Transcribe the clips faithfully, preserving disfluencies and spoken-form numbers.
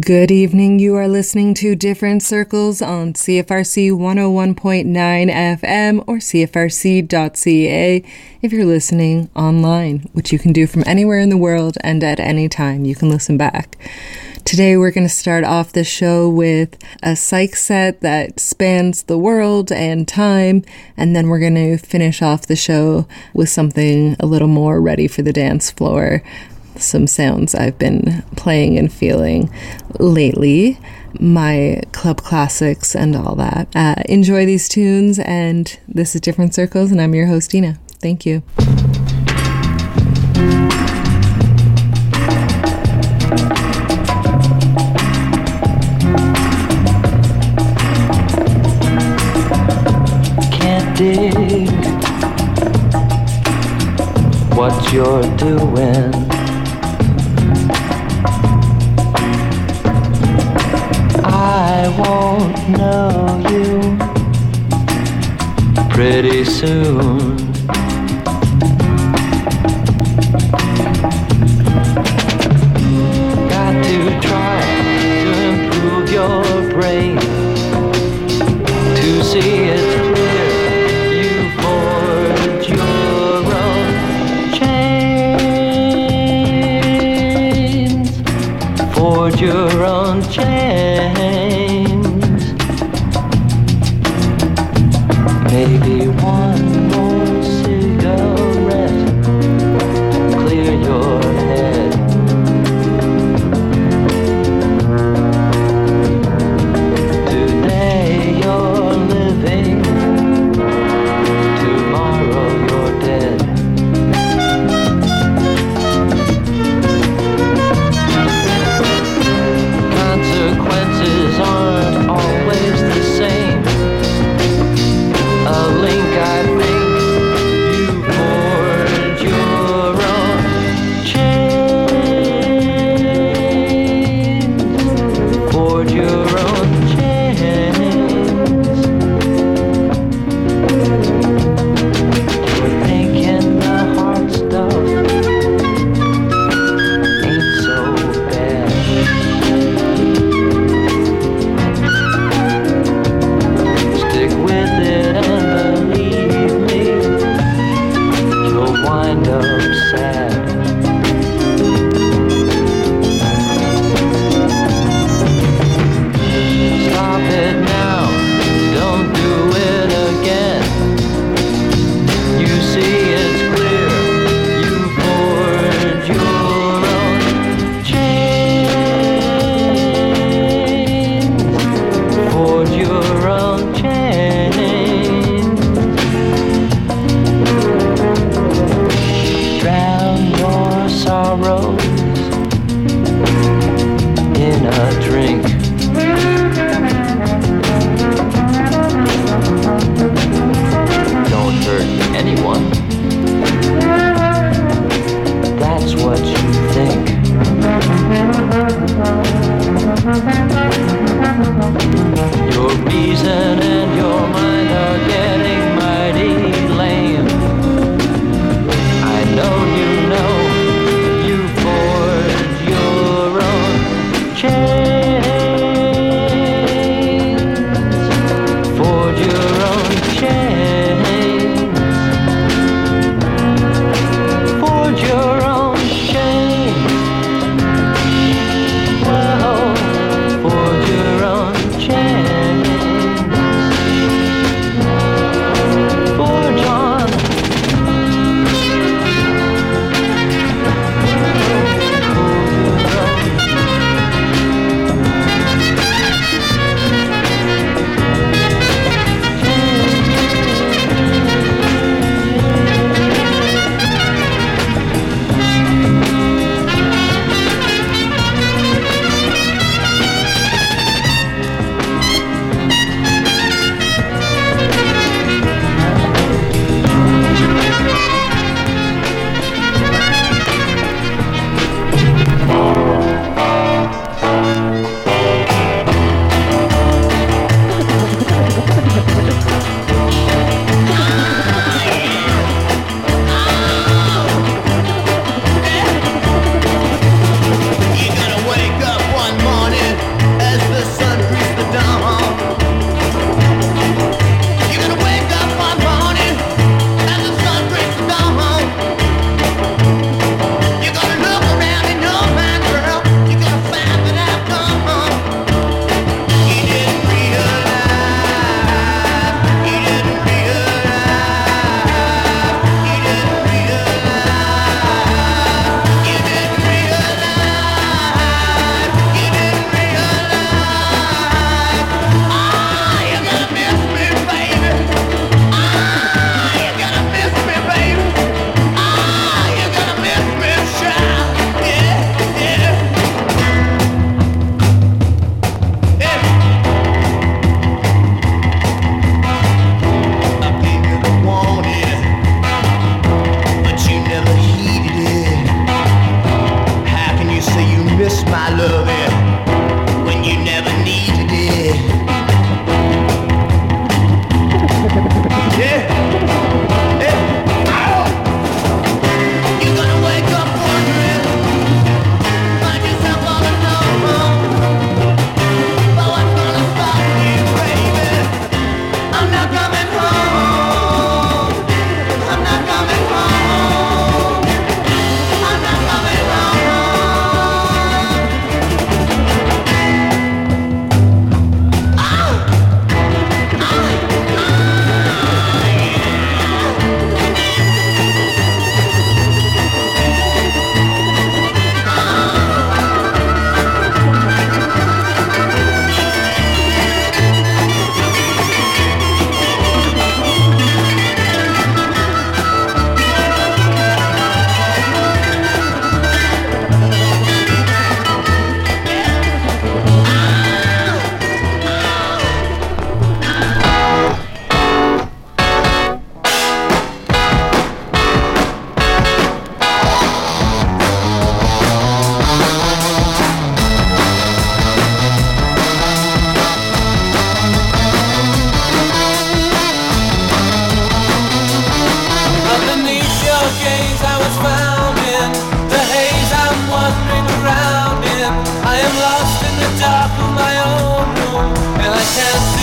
Good evening. You are listening to Different Circles on C F R C one oh one point nine F M or C F R C dot C A if you're listening online, which you can do from anywhere in the world and at any time. You can listen back. Today we're going to start off the show with a psych set that spans the world and time, and then we're going to finish off the show with something a little more ready for the dance floor. Some sounds I've been playing and feeling lately, my club classics and all that. Uh, enjoy these tunes, and this is Different Circles, and I'm your host, Dina. Thank you. Can't dig what you're doing. I won't know you pretty soon. Got to try to improve your brain to see it's clear you forge your own chains, forge your own chains. Maybe one more cigarette, clear your head. Today you're living, tomorrow you're dead. Consequences aren't always the same. A link, I think, you forge your own chains, forge your own chains. You're thinking the hard stuff ain't so bad. Stick with it and believe me, you'll wind up sad. Stop it now, don't do it again. You see it's clear, you forge your own chains, forge your own chains. Drown your sorrows in a drink. Don't hurt anyone. That's what you think. Your reason and your mind are getting mighty lame. I know you know you forge your own chains, forge your own chains, forge your own chains. Whoa, forge your own chains.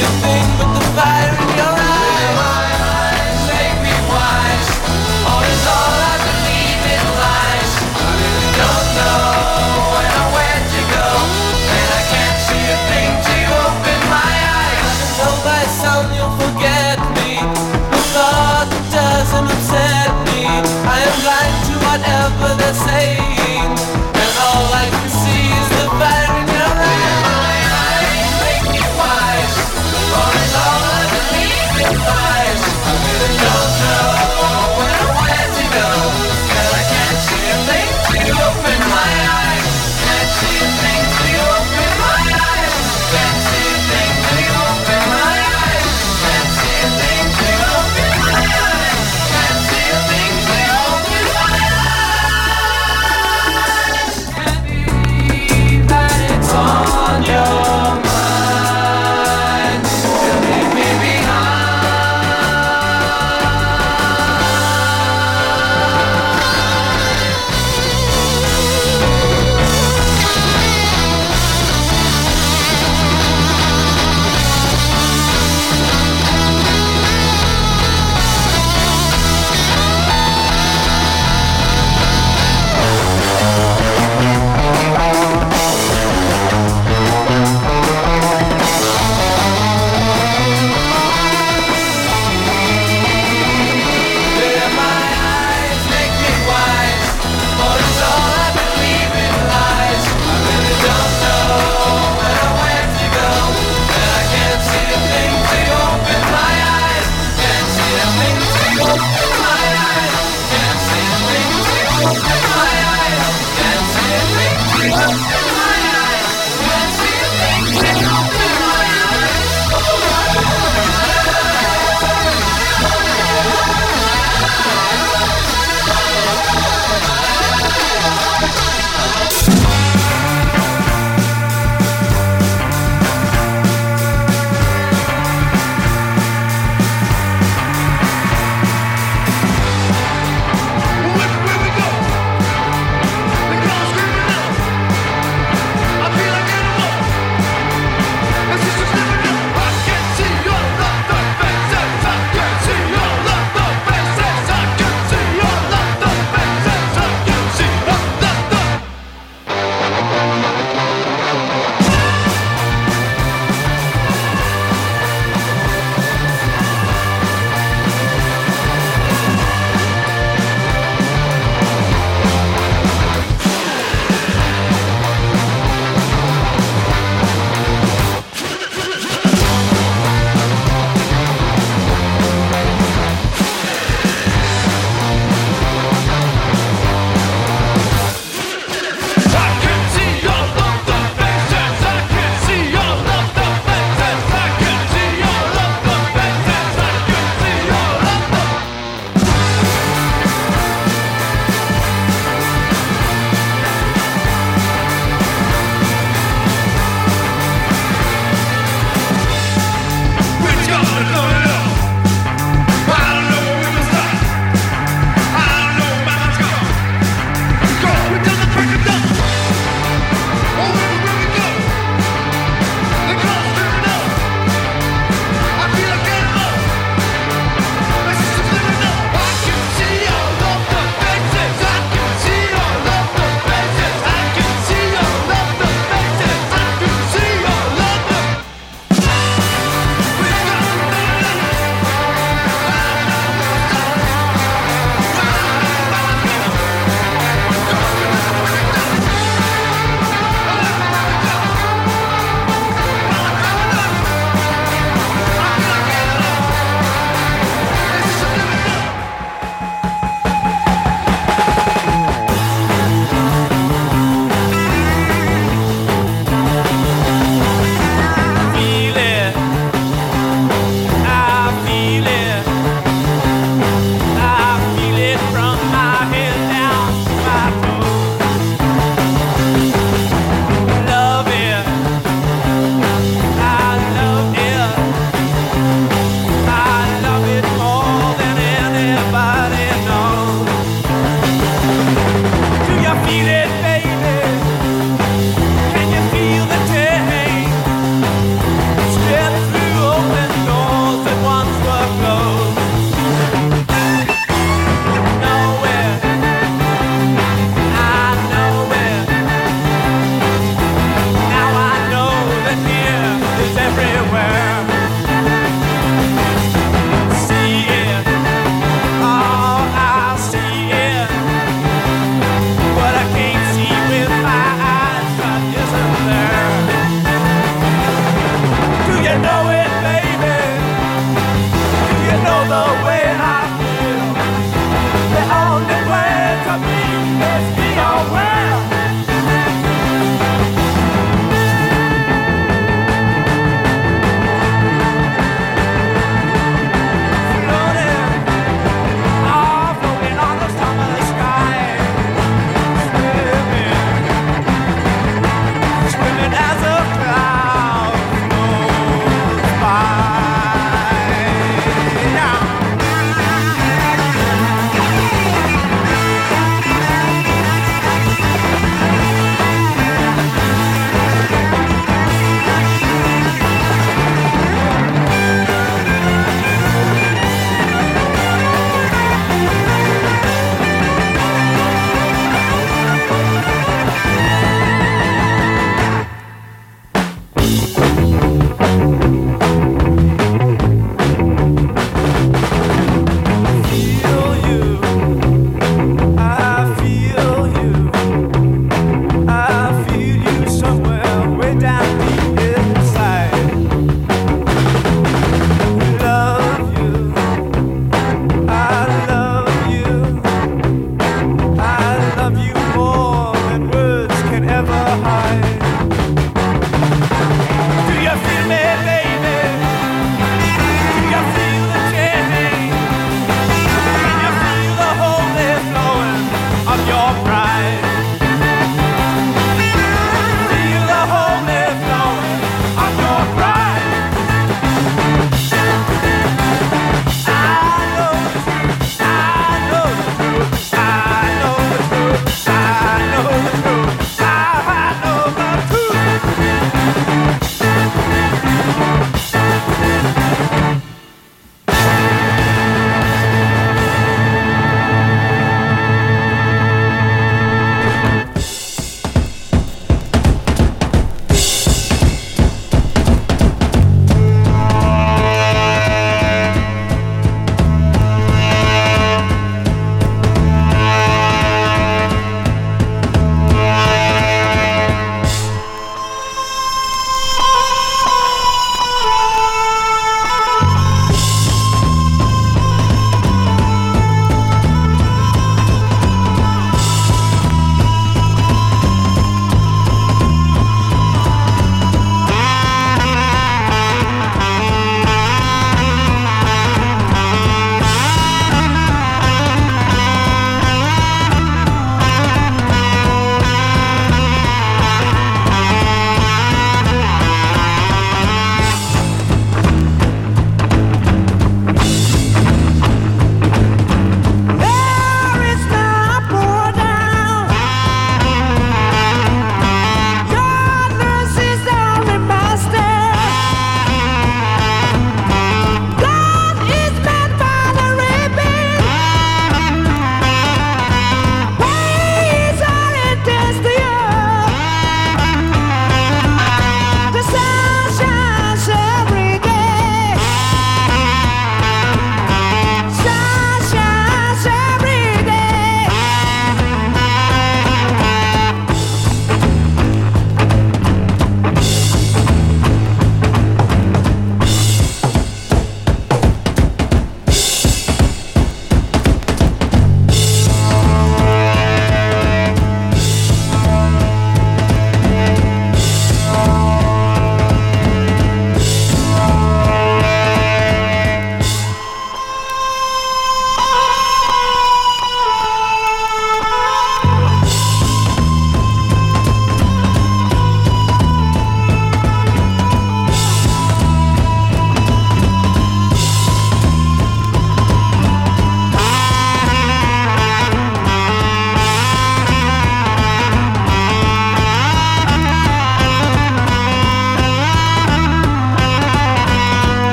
a thing but the fire in your eyes. Make me wise, or is all I believe in lies? I really don't know when or where to go, and I can't see a thing till you open my eyes. I know by sound you'll forget me, the thought that doesn't upset me. I am blind to whatever they're saying, and all I can see is the fire in your eyes. Make me wise, or is all I believe in lies? I really don't know when or where to go, and I can't see a thing till you open my eyes. Can't see a thing till you open my eyes. Can't see a thing till you open my eyes. Can't see a thing till you open my eyes. Can't see a thing till you open my eyes.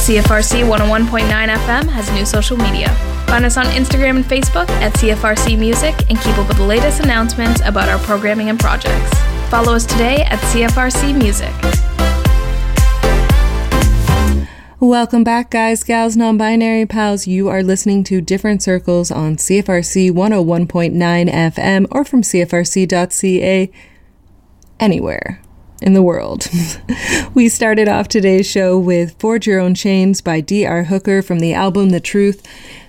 C F R C one oh one point nine F M has new social media. Find us on Instagram and Facebook at C F R C Music and keep up with the latest announcements about our programming and projects. Follow us today at C F R C Music. Welcome back, guys, gals, non-binary pals. You are listening to Different Circles on C F R C one oh one point nine F M or from C F R C dot C A, anywhere in the world. We started off today's show with Forge Your Own Chains by D R Hooker from the album The Truth.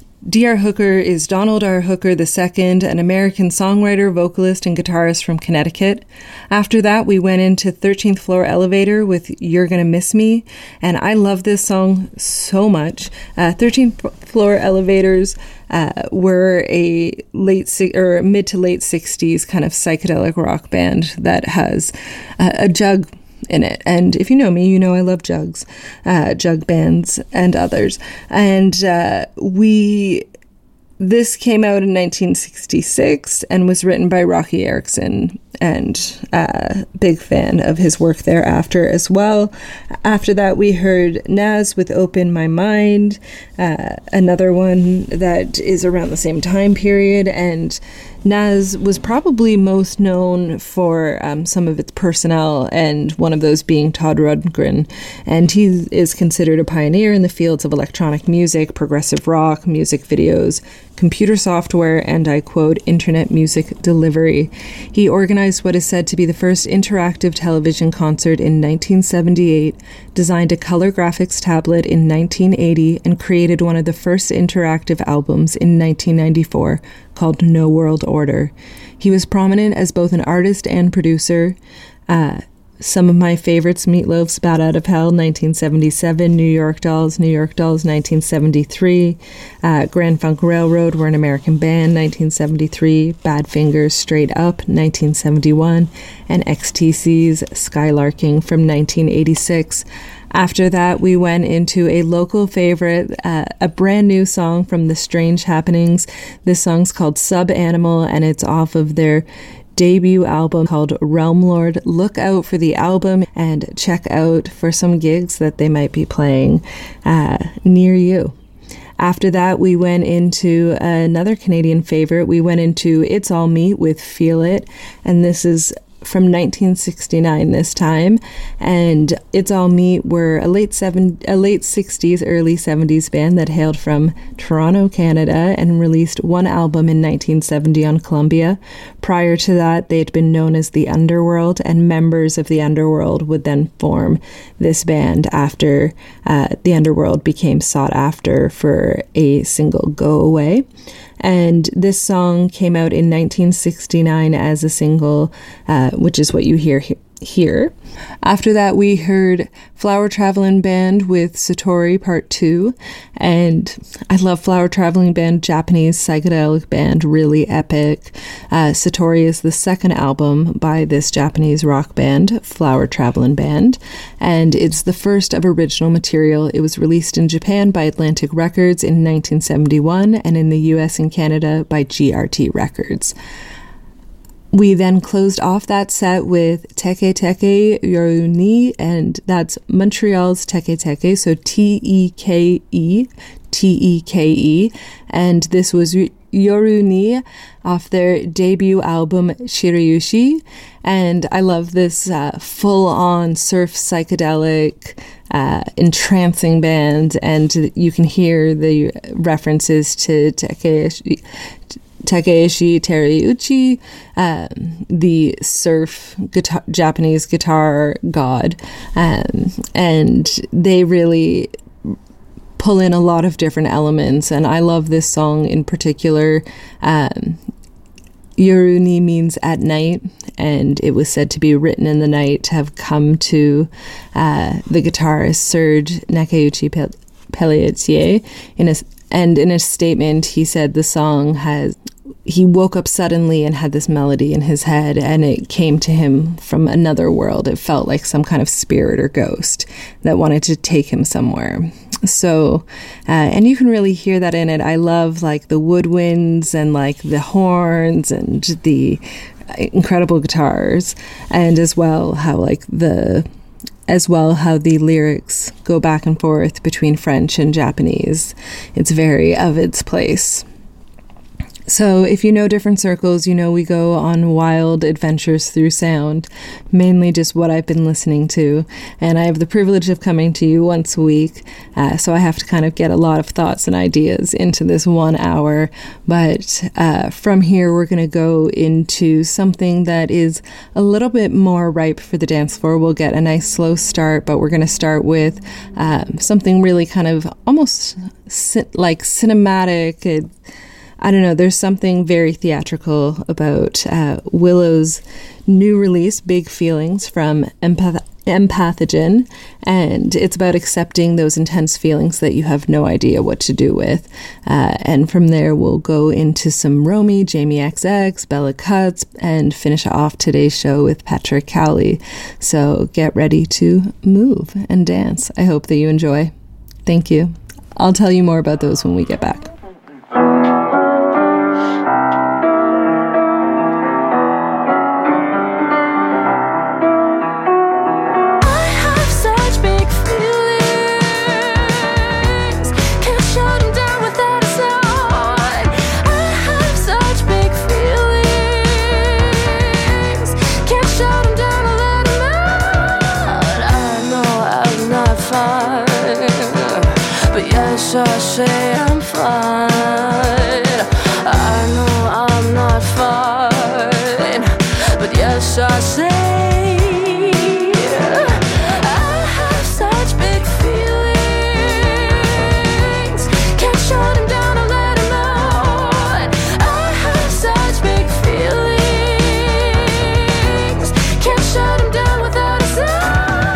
D R Hooker is Donald R. Hooker the Second, an American songwriter, vocalist, and guitarist from Connecticut. After that, we went into thirteenth Floor Elevator with You're Gonna Miss Me, and I love this song so much. Uh, thirteenth Floor Elevators uh, were a late si- or mid to late sixties kind of psychedelic rock band that has uh, a jug in it. And if you know me, you know I love jugs, uh, jug bands and others. And uh, we, this came out in nineteen sixty-six and was written by Rocky Erickson, and uh, big fan of his work thereafter as well. After that, we heard Nas with Open My Mind, uh, another one that is around the same time period, and Nas was probably most known for um, some of its personnel, and one of those being Todd Rundgren. And he is considered a pioneer in the fields of electronic music, progressive rock, music videos, computer software, and, I quote, internet music delivery. He organized what is said to be the first interactive television concert in nineteen seventy-eight, designed a color graphics tablet in nineteen eighty, and created one of the first interactive albums in nineteen ninety-four, called No World Order. He was prominent as both an artist and producer. Uh, some of my favorites: Meatloaf's Bat Out of Hell, nineteen seventy-seven, New York Dolls, New York Dolls, nineteen seventy-three, uh, Grand Funk Railroad, We're an American Band, nineteen seventy-three, Badfingers, Straight Up, nineteen seventy-one, and X T C's Skylarking from nineteen eighty-six. After that, we went into a local favorite, uh, a brand new song from The Strange Happenings. This song's called Sub Animal, and it's off of their debut album called Realm Lord. Look out for the album and check out for some gigs that they might be playing uh, near you. After that, we went into another Canadian favorite. We went into It's All Me with Feel It, and this is from nineteen sixty-nine this time, and It's All Me were a late seven, a late sixties, early seventies band that hailed from Toronto, Canada, and released one album in nineteen seventy on Columbia. Prior to that, they'd been known as The Underworld, and members of The Underworld would then form this band after uh, The Underworld became sought after for a single Go Away. And this song came out in nineteen sixty-nine as a single, uh, which is what you hear he- here. After that, we heard Flower Traveling Band with Satori Part two. And I love Flower Traveling Band, Japanese psychedelic band, really epic. Uh, Satori is the second album by this Japanese rock band, Flower Traveling Band. And it's the first of original material. It was released in Japan by Atlantic Records in nineteen seventy-one and in the U S and Canada by G R T Records. We then closed off that set with Teke Teke Yoruni, and that's Montreal's Teke Teke, so T E K E, T E K E, and this was Yoruni off their debut album Shirayushi, and I love this uh, full-on surf psychedelic uh, entrancing band, and you can hear the references to Takeshi Takeshi Terauchi, um, the surf guitar, Japanese guitar god, um, and they really pull in a lot of different elements, and I love this song in particular. Um, Yoruni means at night, and it was said to be written in the night, to have come to uh, the guitarist Serge Nakauchi Pelletier in a And in a statement, he said the song has, he woke up suddenly and had this melody in his head, and it came to him from another world. It felt like some kind of spirit or ghost that wanted to take him somewhere. So, uh, and you can really hear that in it. I love like the woodwinds and like the horns and the incredible guitars, and as well how like the as well how the lyrics go back and forth between French and Japanese. It's very of its place. So if you know Different Circles, you know we go on wild adventures through sound, mainly just what I've been listening to. And I have the privilege of coming to you once a week, uh, so I have to kind of get a lot of thoughts and ideas into this one hour. But uh, from here, we're going to go into something that is a little bit more ripe for the dance floor. We'll get a nice slow start, but we're going to start with um, something really kind of almost ci- like cinematic. It, I don't know, there's something very theatrical about uh, Willow's new release, Big Feelings, from Empath- Empathogen, and it's about accepting those intense feelings that you have no idea what to do with. Uh, and from there, we'll go into some Romy, Jamie X X, Bella Cuts, and finish off today's show with Patrick Cowley. So get ready to move and dance. I hope that you enjoy. Thank you. I'll tell you more about those when we get back. I say I'm fine. I know I'm not fine, but yes, I say I have such big feelings. Can't shut them down or let them out. I have such big feelings. Can't shut them down without a sound.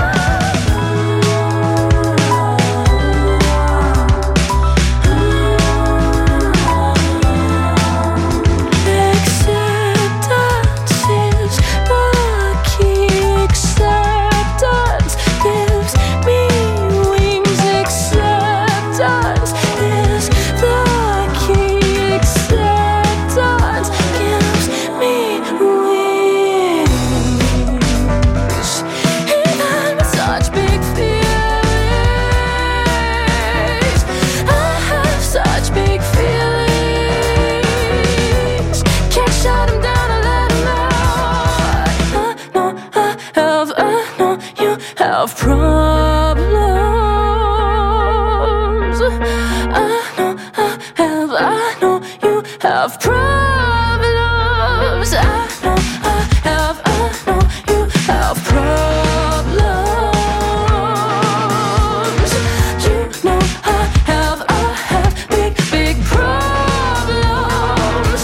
Problems. I know I have, I know you have problems. I know I have, I know you have problems. You know I have, I have big, big problems.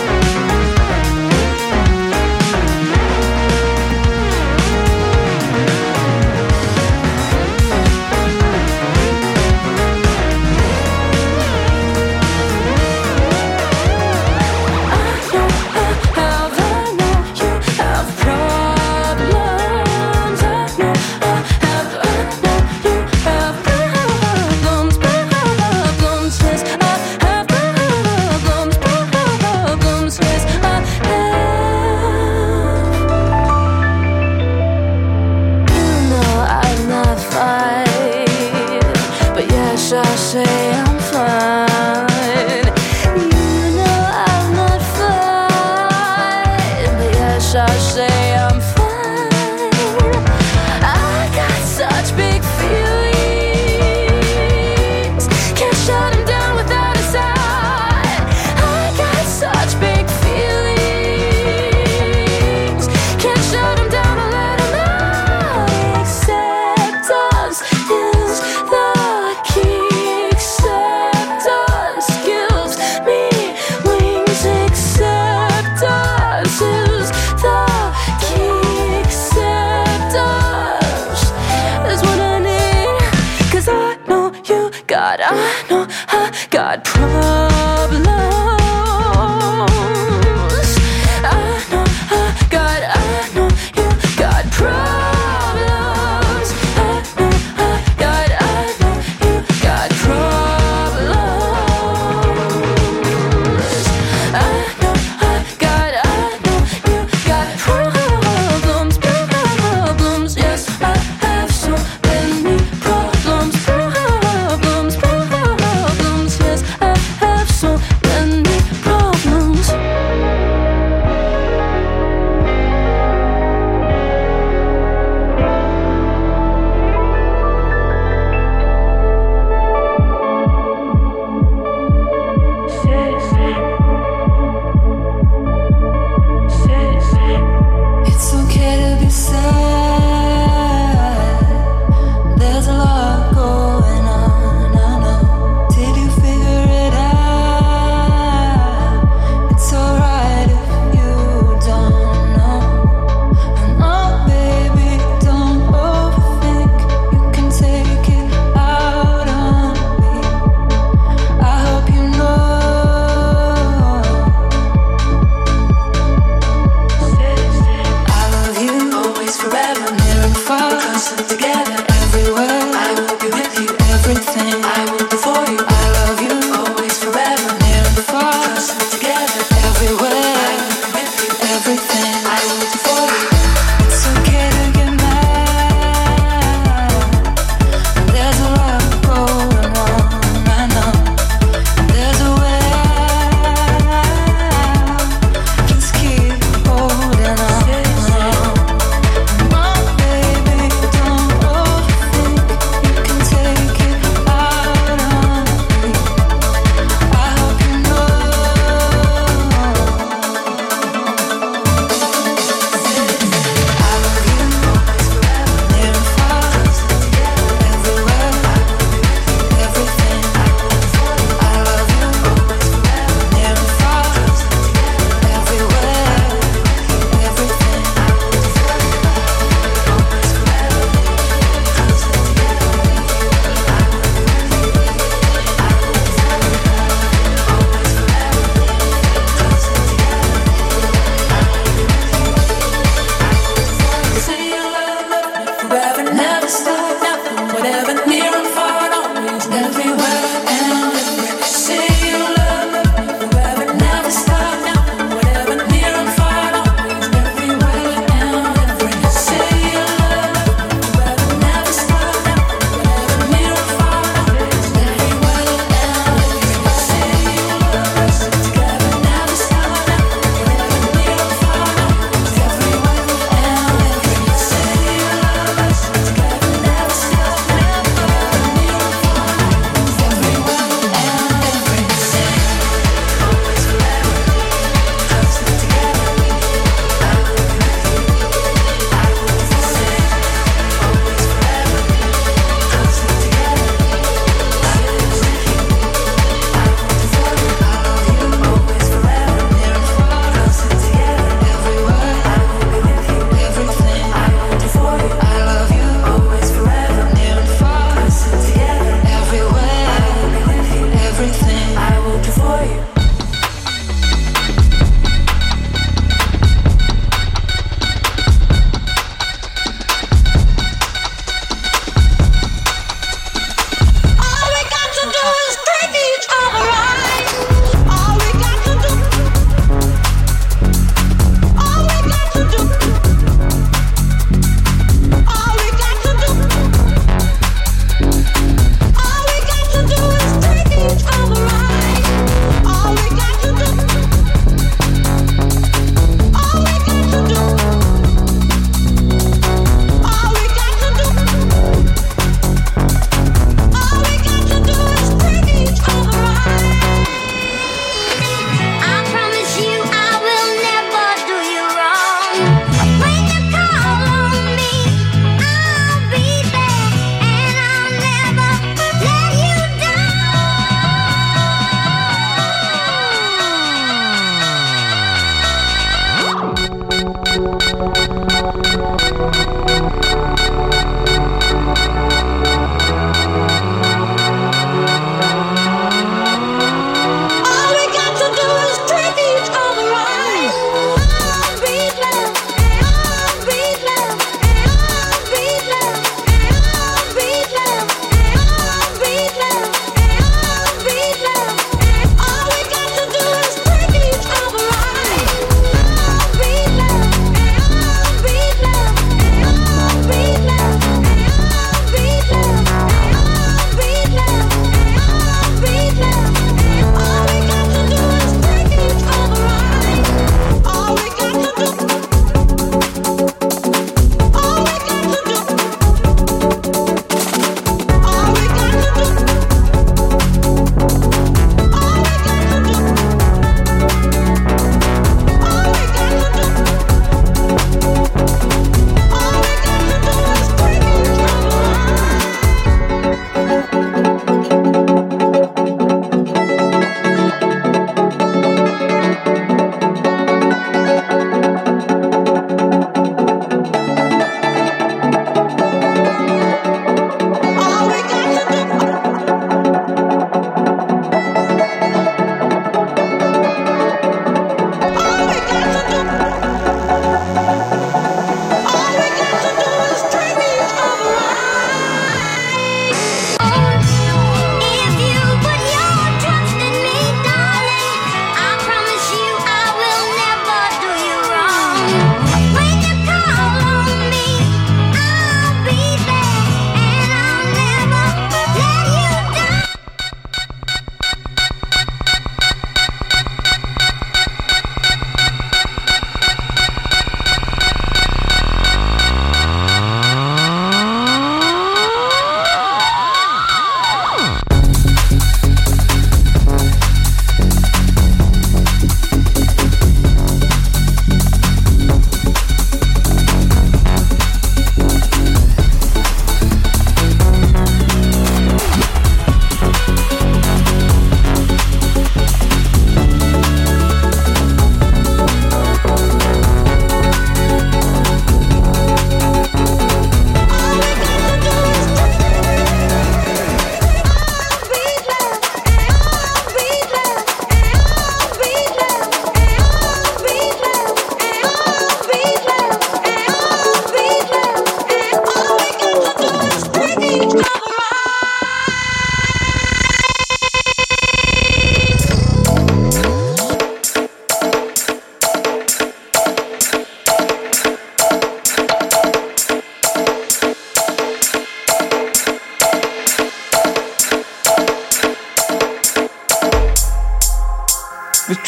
I say I'm fine. You know I'm not fine, but yes, I say I'm fine. I got such big feelings. Can't shut them down without a sign. I got such big feelings. Can't shut them down or let them out. Acceptance is the key. God, I know I got problems. I know I got, I know you got problems. I know I got, I know you got problems. I know I got, I know you got problems. Problems, yes, I have so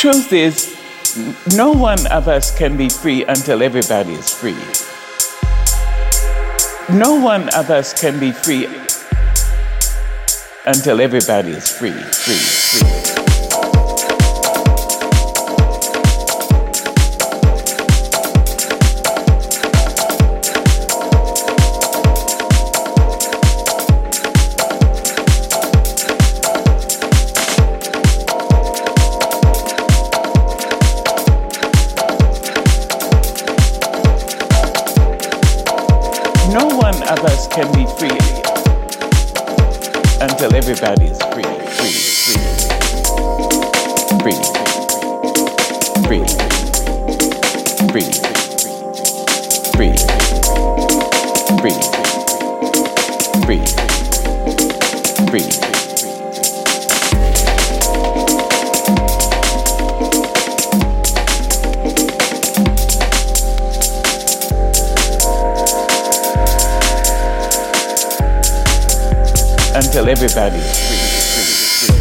truth is, n- no one of us can be free until everybody is free. No one of us can be free until everybody is free, free, free. No one of us can be free until everybody is free, free, free, free, free, free, free, free, free, free. Until everybody is free, free, free.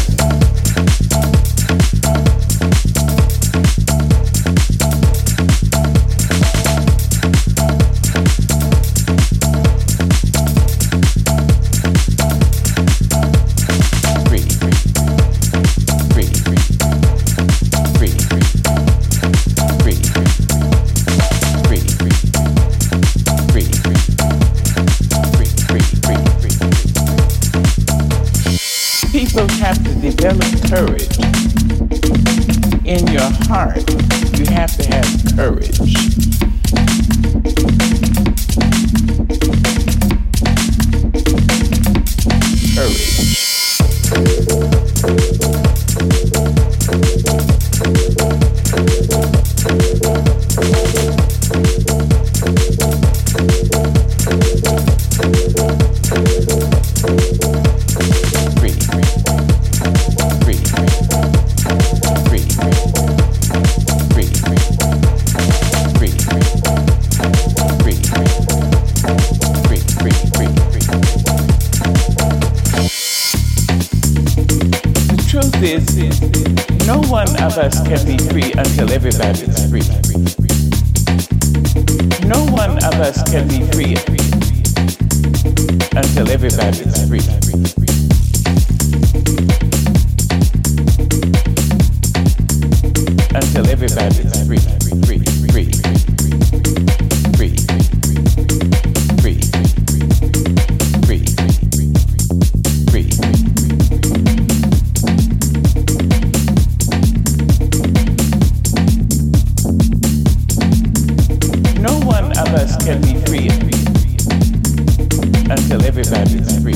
Free, free, free, free, free, free, free, free, free, free. People have to develop courage. In your heart, you have to have courage. Courage. Is no one of us can be free until everybody is free. No one of us can be free until everybody is free. Until everybody is free, free, free, free, free, free, free, free. Us can be free until everybody is free.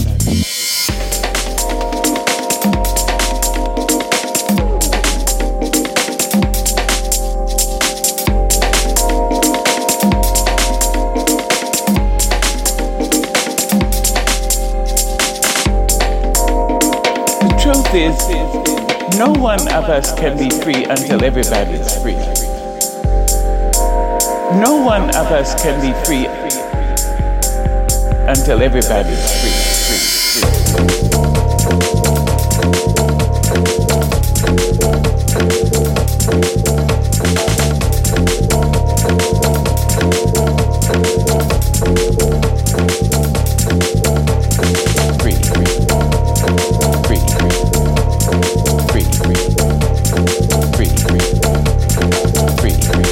The truth is, no one of us can be free until everybody is free. No one of us can be free until everybody is free, free, free. Free, free, free, free, free, free, free, free.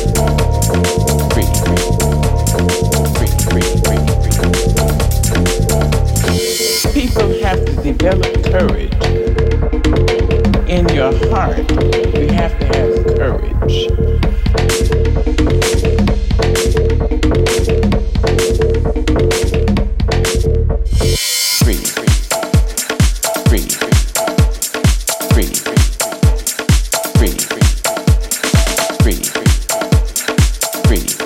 People have to develop courage. In your heart, you have to have courage. Free, free, free, free, free, free, free, free.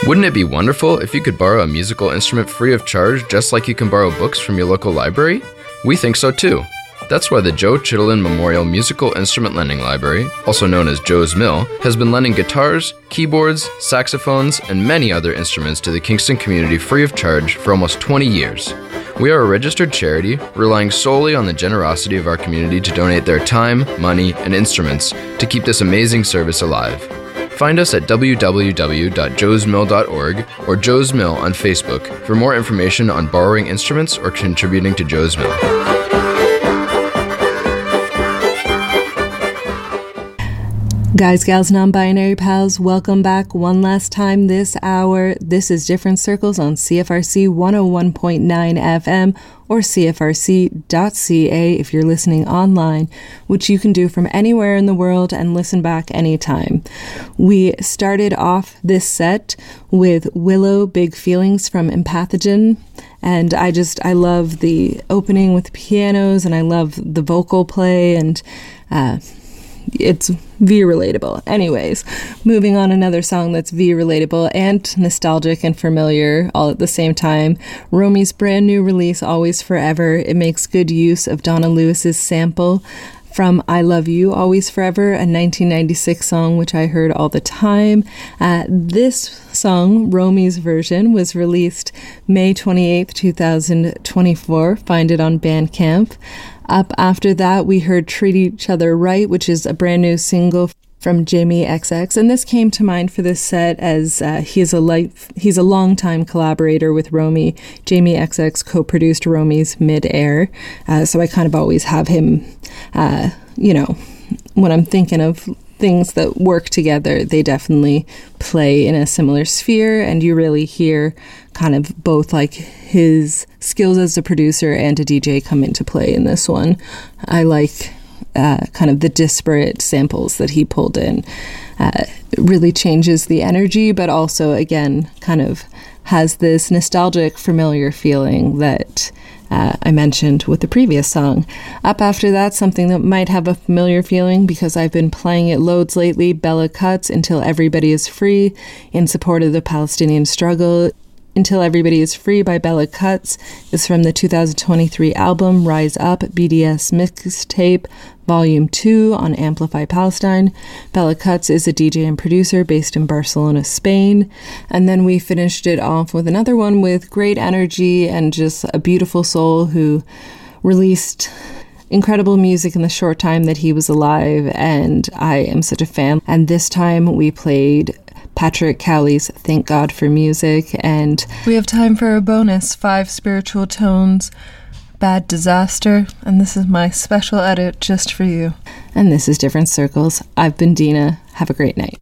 Wouldn't it be wonderful if you could borrow a musical instrument free of charge just like you can borrow books from your local library? We think so too. That's why the Joe Chittenden Memorial Musical Instrument Lending Library, also known as Joe's Mill, has been lending guitars, keyboards, saxophones, and many other instruments to the Kingston community free of charge for almost twenty years. We are a registered charity, relying solely on the generosity of our community to donate their time, money, and instruments to keep this amazing service alive. Find us at w w w dot joes mill dot org or Joe's Mill on Facebook for more information on borrowing instruments or contributing to Joe's Mill. Guys, gals, non-binary pals, welcome back one last time this hour. This is Different Circles on C F R C one oh one point nine F M or C F R C dot C A if you're listening online, which you can do from anywhere in the world and listen back anytime. We started off this set with Willow, Big Feelings from Empathogen. And I just, I love the opening with pianos, and I love the vocal play, and uh, it's V relatable. Anyways, moving on, another song that's V relatable and nostalgic and familiar all at the same time. Romy's brand new release, Always Forever. It makes good use of Donna Lewis's sample from I Love You, Always Forever, a nineteen ninety-six song which I heard all the time. Uh, this song, Romy's version, was released May twenty-eighth, twenty twenty-four. Find it on Bandcamp. Up after that, we heard Treat Each Other Right, which is a brand new single from Jamie X X, and this came to mind for this set as uh, he's a life, he's a longtime collaborator with Romy. Jamie X X co-produced Romy's Mid-Air, uh, so I kind of always have him, uh, you know, when I'm thinking of things that work together, they definitely play in a similar sphere, and you really hear kind of both like his skills as a producer and a D J come into play in this one. I like uh, kind of the disparate samples that he pulled in. Uh, it really changes the energy, but also, again, kind of has this nostalgic, familiar feeling that Uh, I mentioned with the previous song. Up after that, something that might have a familiar feeling because I've been playing it loads lately, Bella Cutts, Until Everybody is Free, in support of the Palestinian struggle. Until Everybody is Free by Bella Cutts is from the two thousand twenty-three album Rise Up B D S Mixtape Volume two on Amplify Palestine. Bella Cutts is a D J and producer based in Barcelona, Spain. And then we finished it off with another one with great energy and just a beautiful soul who released incredible music in the short time that he was alive, and I am such a fan. And this time we played Patrick Cowley's Thank God for Music, and we have time for a bonus, Five Spiritual Tones, Bad Disaster, and this is my special edit just for you. And this is Different Circles. I've been Dina. Have a great night.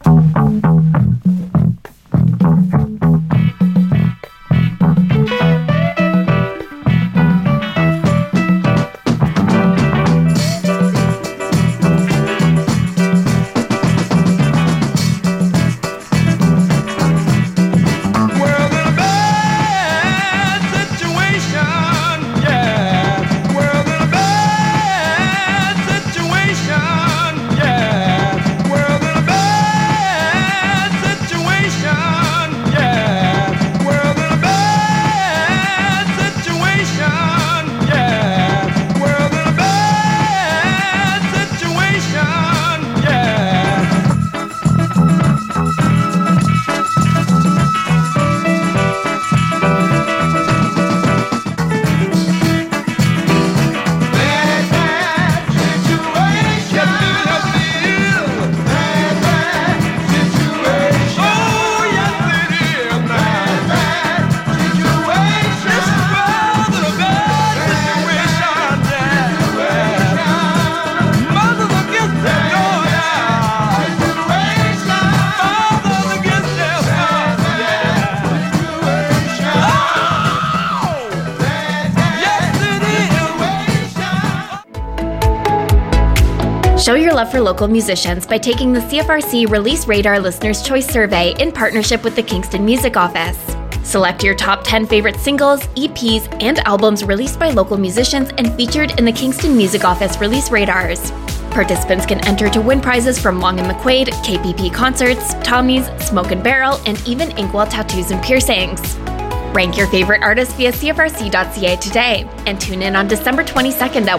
Show your love for local musicians by taking the C F R C Release Radar Listener's Choice Survey in partnership with the Kingston Music Office. Select your top ten favorite singles, E Ps, and albums released by local musicians and featured in the Kingston Music Office Release Radars. Participants can enter to win prizes from Long and McQuaid, K P P Concerts, Tommy's, Smoke and Barrel, and even Inkwell Tattoos and Piercings. Rank your favorite artist via C F R C dot C A today, and tune in on December twenty-second at